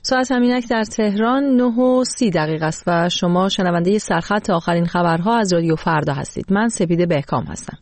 ساعت همینک در تهران 9:30 است و شما شنونده سرخط آخرین خبرها از رادیو فردا هستید. من سپیده بهکام هستم.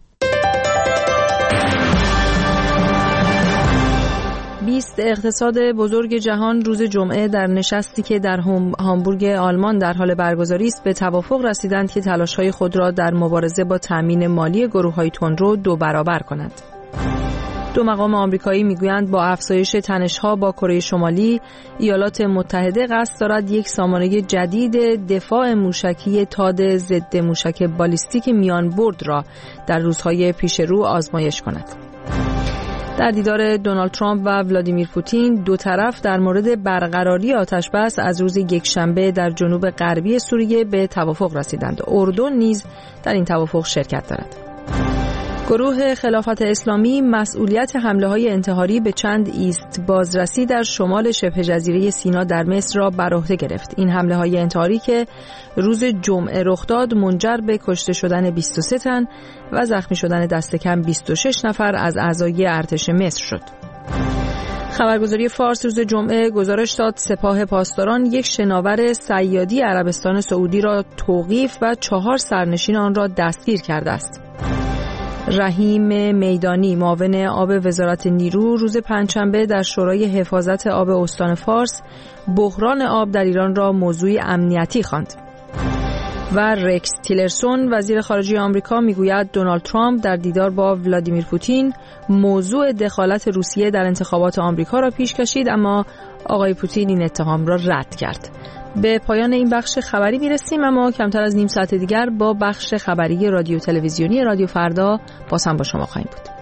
20 اقتصاد بزرگ جهان روز جمعه در نشستی که در هامبورگ آلمان در حال برگزاری است به توافق رسیدند که تلاش‌های خود را در مبارزه با تامین مالی گروه‌های تندرو 2 برابر کنند. 2 مقام آمریکایی میگویند با افزایش تنش‌ها با کره شمالی، ایالات متحده قصد دارد یک سامانه جدید دفاع موشکی تاد ضد موشک بالیستیک میانبرد را در روزهای پیش رو آزمایش کند. در دیدار دونالد ترامپ و ولادیمیر پوتین، دو طرف در مورد برقراری آتشبس از روز یکشنبه در جنوب غربی سوریه به توافق رسیدند. اردن نیز در این توافق شرکت دارد. گروه خلافت اسلامی مسئولیت حمله‌های انتحاری به چند ایست بازرسی در شمال شبه جزیره سینا در مصر را بر عهده گرفت. این حمله‌های انتحاری که روز جمعه رخ داد منجر به کشته شدن 23 تن و زخمی شدن دست کم 26 نفر از اعضای ارتش مصر شد. خبرگزاری فارس روز جمعه گزارش داد سپاه پاسداران یک شناور صیادی عربستان سعودی را توقیف و 4 سرنشین آن را دستگیر کرده است. رحیم میدانی معاون آب وزارت نیرو روز پنجشنبه در شورای حفاظت آب استان فارس بحران آب در ایران را موضوع امنیتی خواند. و رکس تیلرسون وزیر خارجه آمریکا میگوید دونالد ترامپ در دیدار با ولادیمیر پوتین موضوع دخالت روسیه در انتخابات آمریکا را پیش کشید، اما آقای پوتین این اتهام را رد کرد. به پایان این بخش خبری میرسیم، اما کمتر از نیم ساعت دیگر با بخش خبری رادیو تلویزیونی رادیو فردا باز هم با شما خواهیم بود.